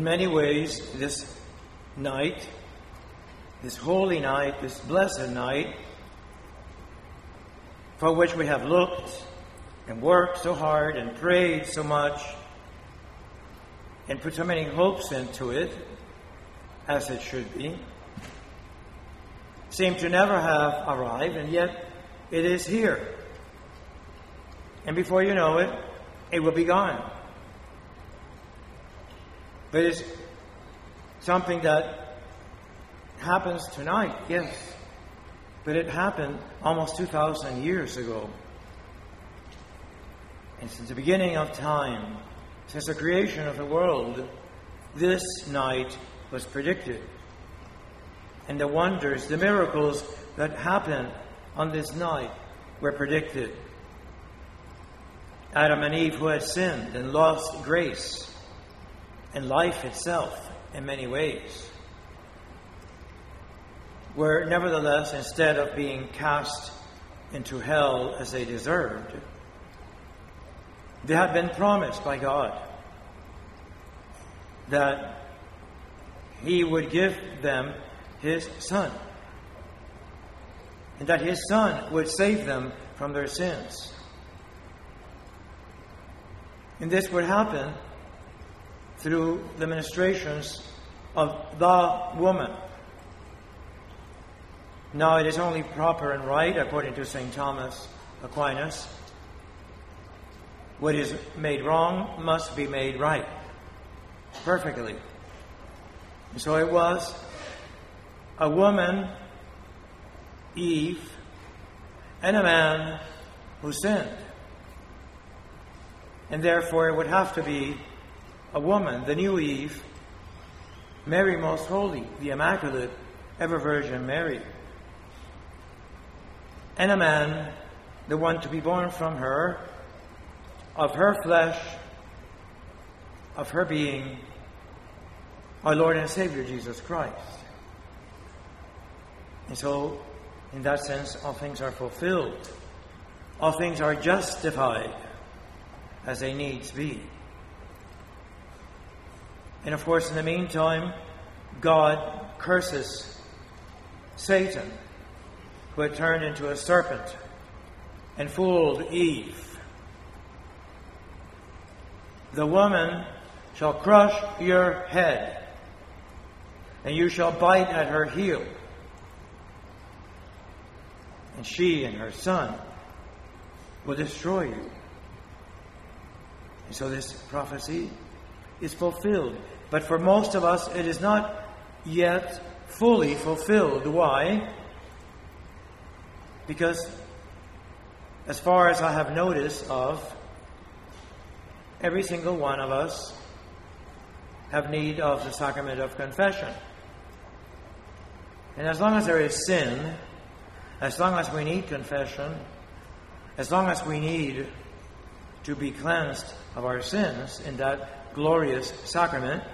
In many ways, this night, this holy night, this blessed night, for which we have looked and worked so hard and prayed so much and put so many hopes into it, as it should be, seem to never have arrived, and yet it is here. And before you know it, it will be gone. But it's something that happens tonight, yes. But it happened almost 2,000 years ago. And since the beginning of time, since the creation of the world, this night was predicted. And the wonders, the miracles that happened on this night were predicted. Adam and Eve, who had sinned and lost grace and life itself in many ways, were nevertheless, instead of being cast into hell as they deserved, they had been promised by God that He would give them His Son, and that His Son would save them from their sins. And this would happen through the ministrations of the woman. Now it is only proper and right, according to St. Thomas Aquinas, what is made wrong must be made right, perfectly. And so it was a woman, Eve, and a man who sinned. And therefore it would have to be a woman, the new Eve, Mary Most Holy, the Immaculate, Ever Virgin Mary. And a man, the one to be born from her, of her flesh, of her being, our Lord and Savior Jesus Christ. And so, in that sense, all things are fulfilled. All things are justified as they needs be. And of course, in the meantime, God curses Satan, who had turned into a serpent and fooled Eve. The woman shall crush your head, and you shall bite at her heel. And she and her son will destroy you. And so this prophecy is fulfilled. But for most of us, it is not yet fully fulfilled. Why? Because as far as I have notice of, every single one of us have need of the sacrament of confession. And as long as there is sin, as long as we need confession, as long as we need to be cleansed of our sins in that glorious sacrament,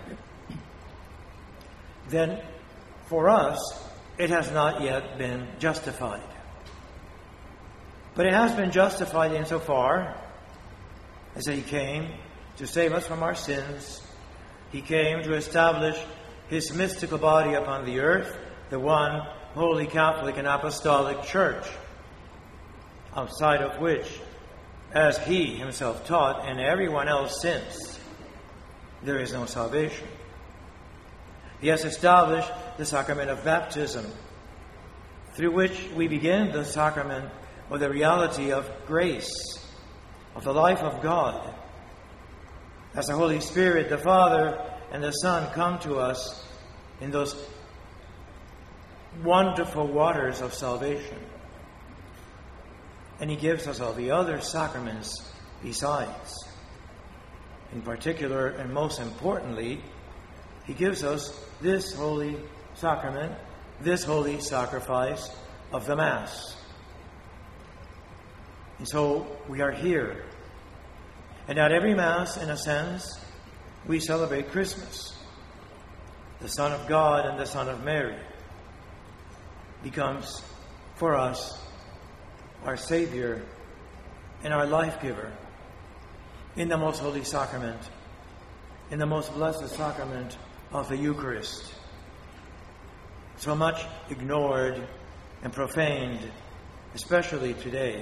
then for us it has not yet been justified. But it has been justified insofar as that He came to save us from our sins. He came to establish His mystical body upon the earth, the one Holy Catholic and Apostolic Church, outside of which, as He Himself taught, and everyone else since, there is no salvation. He has established the sacrament of baptism, through which we begin the sacrament or the reality of grace, of the life of God, as the Holy Spirit, the Father, and the Son come to us in those wonderful waters of salvation. And He gives us all the other sacraments besides. In particular, and most importantly, He gives us this holy sacrament, this holy sacrifice of the Mass. And so we are here. And at every Mass, in a sense, we celebrate Christmas. The Son of God and the Son of Mary becomes for us our Savior and our life giver in the most holy sacrament in the most blessed sacrament of the Eucharist, so much ignored and profaned, especially today.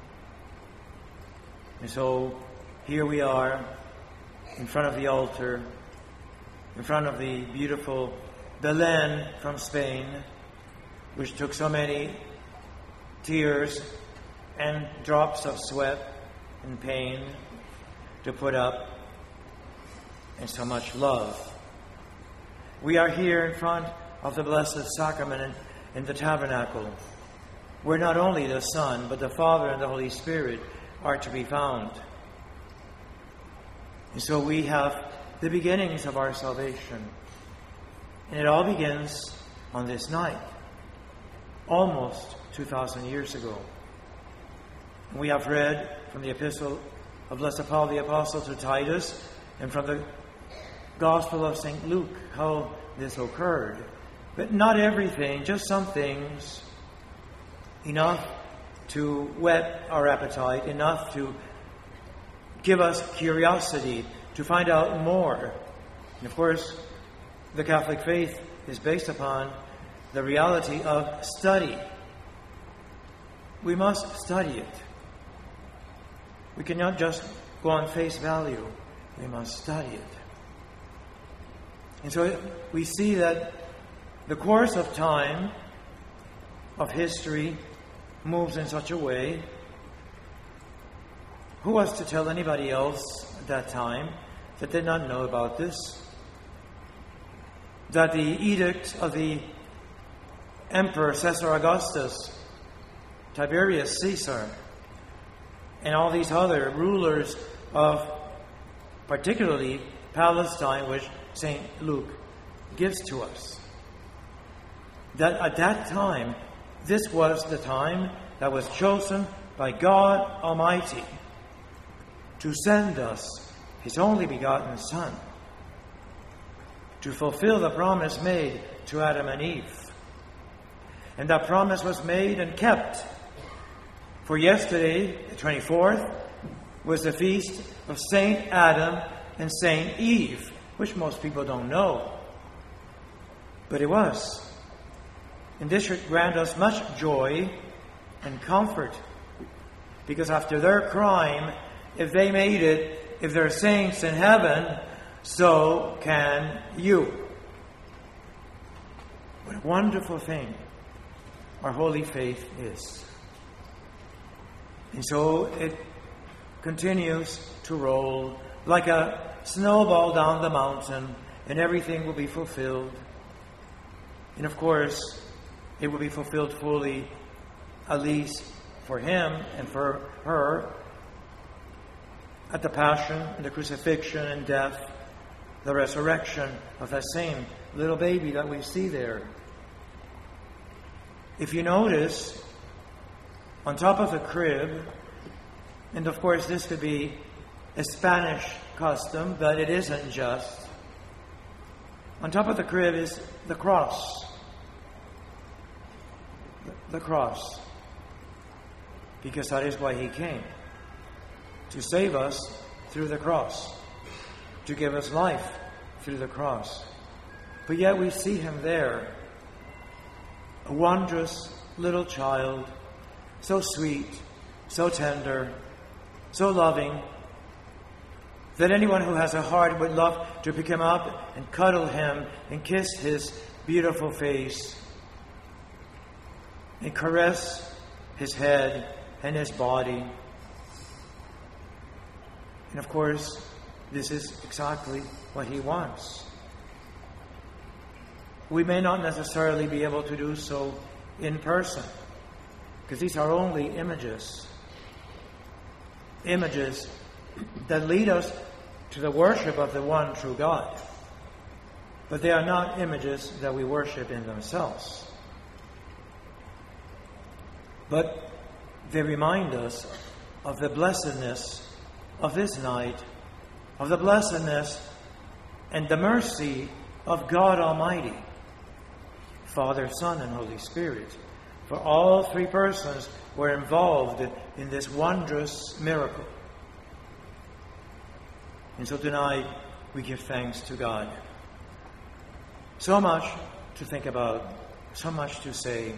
And so here we are in front of the altar, in front of the beautiful Belén from Spain, which took so many tears and drops of sweat and pain to put up, and so much love. We are here in front of the Blessed Sacrament in the tabernacle, where not only the Son, but the Father and the Holy Spirit are to be found. And so we have the beginnings of our salvation. And it all begins on this night, almost 2,000 years ago. And we have read from the epistle of Blessed Paul the Apostle to Titus and from the Gospel of St. Luke how this occurred. But not everything, just some things, enough to whet our appetite, enough to give us curiosity to find out more. And of course, the Catholic faith is based upon the reality of study. We must study it. We cannot just go on face value. We must study it. And so we see that the course of time, of history, moves in such a way. Who was to tell anybody else at that time that did not know about this? That the edict of the Emperor Caesar Augustus, Tiberius Caesar, and all these other rulers of particularly Palestine, which St. Luke gives to us, that at that time, this was the time that was chosen by God Almighty to send us His only begotten Son, to fulfill the promise made to Adam and Eve. And that promise was made and kept. For yesterday, the 24th, was the feast of Saint Adam and Saint Eve, which most people don't know. But it was. And this should grant us much joy and comfort, because after their crime, if they made it, if they're saints in heaven, so can you. What a wonderful thing our holy faith is. And so it continues to roll like a snowball down the mountain, and everything will be fulfilled. And of course, it will be fulfilled fully, at least for him and for her, at the Passion and the Crucifixion and death, the resurrection of that same little baby that we see there. If you notice, on top of the crib, and of course this could be a Spanish custom, but it isn't just. On top of the crib is the cross. The cross. Because that is why He came. To save us through the cross. To give us life through the cross. But yet we see Him there. A wondrous little child. So sweet. So tender. So loving. That anyone who has a heart would love to pick Him up and cuddle Him and kiss His beautiful face and caress His head and His body. And of course, this is exactly what He wants. We may not necessarily be able to do so in person, because these are only images. Images that lead us to the worship of the one true God. But they are not images that we worship in themselves. But they remind us of the blessedness of this night, of the blessedness and the mercy of God Almighty, Father, Son, and Holy Spirit. For all three persons were involved in this wondrous miracle. And so tonight, we give thanks to God. So much to think about, so much to say.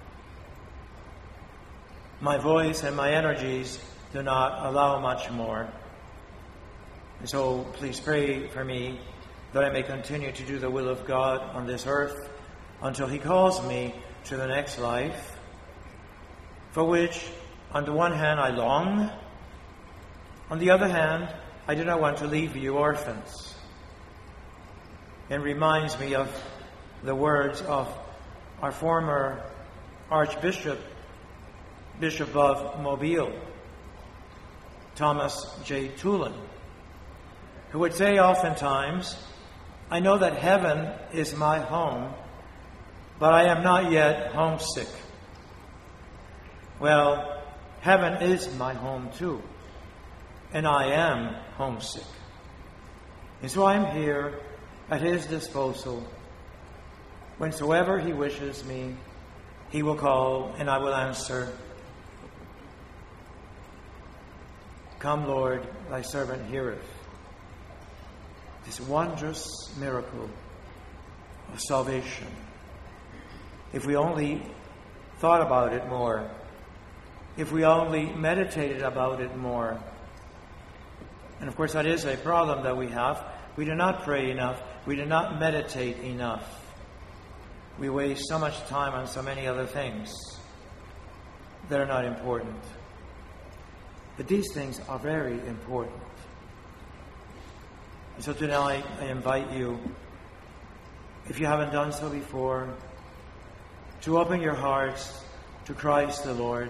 My voice and my energies do not allow much more. And so please pray for me that I may continue to do the will of God on this earth until He calls me to the next life, for which, on the one hand, I long. On the other hand, I do not want to leave you orphans. It reminds me of the words of our former Archbishop, Bishop of Mobile, Thomas J. Tulin, who would say oftentimes, I know that heaven is my home, but I am not yet homesick. Well, heaven is my home too, and I am homesick. And so I am here at His disposal. Whensoever He wishes me, He will call, and I will answer. Come, Lord, thy servant heareth. This wondrous miracle of salvation. If we only thought about it more, if we only meditated about it more. And of course, that is a problem that we have. We do not pray enough. We do not meditate enough. We waste so much time on so many other things that are not important. But these things are very important. And so tonight, I invite you, if you haven't done so before, to open your hearts to Christ the Lord.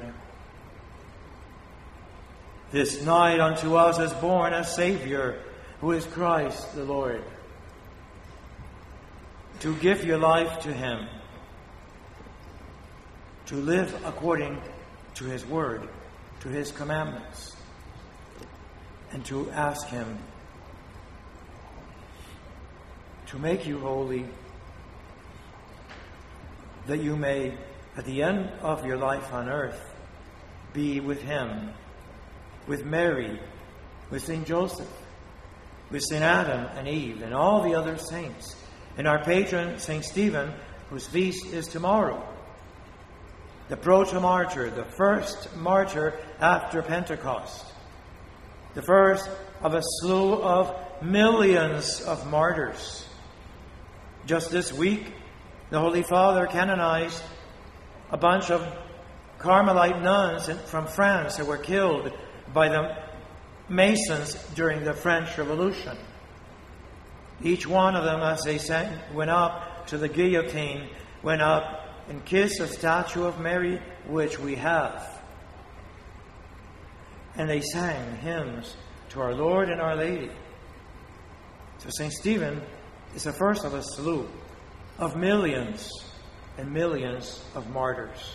This night unto us is born a Savior, who is Christ the Lord. To give your life to Him, to live according to His word, to His commandments, and to ask Him to make you holy, that you may, at the end of your life on earth, be with Him, with Mary, with St. Joseph, with St. Adam and Eve, and all the other saints, and our patron, St. Stephen, whose feast is tomorrow. The proto-martyr, the first martyr after Pentecost. The first of a slew of millions of martyrs. Just this week, the Holy Father canonized a bunch of Carmelite nuns from France who were killed by the Masons during the French Revolution. Each one of them, as they went up to the guillotine, went up and kissed a statue of Mary, which we have. And they sang hymns to our Lord and Our Lady. So St. Stephen is the first of a slew of millions and millions of martyrs.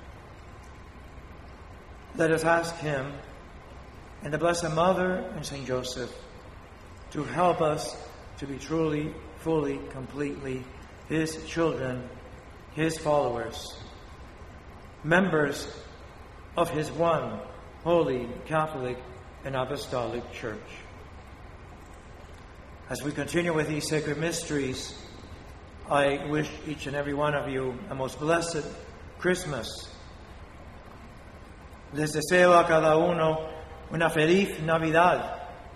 Let us ask him and the Blessed Mother and St. Joseph to help us to be truly, fully, completely His children, His followers, members of His one holy, Catholic, and Apostolic Church. As we continue with these sacred mysteries, I wish each and every one of you a most blessed Christmas. Les deseo a cada uno una feliz Navidad.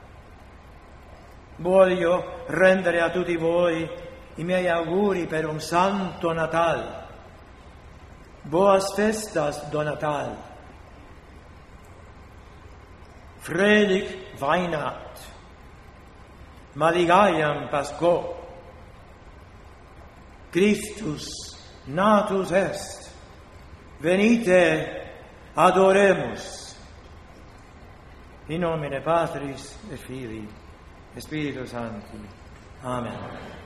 Voglio rendere a tutti voi I miei auguri per un santo Natal. Boas festas do Natal. Fröhlich Weihnacht. Maligayam Pascho. Christus natus est. Venite adoremus. In nomine Patris et Filii et Spiritus Sancti. Amen.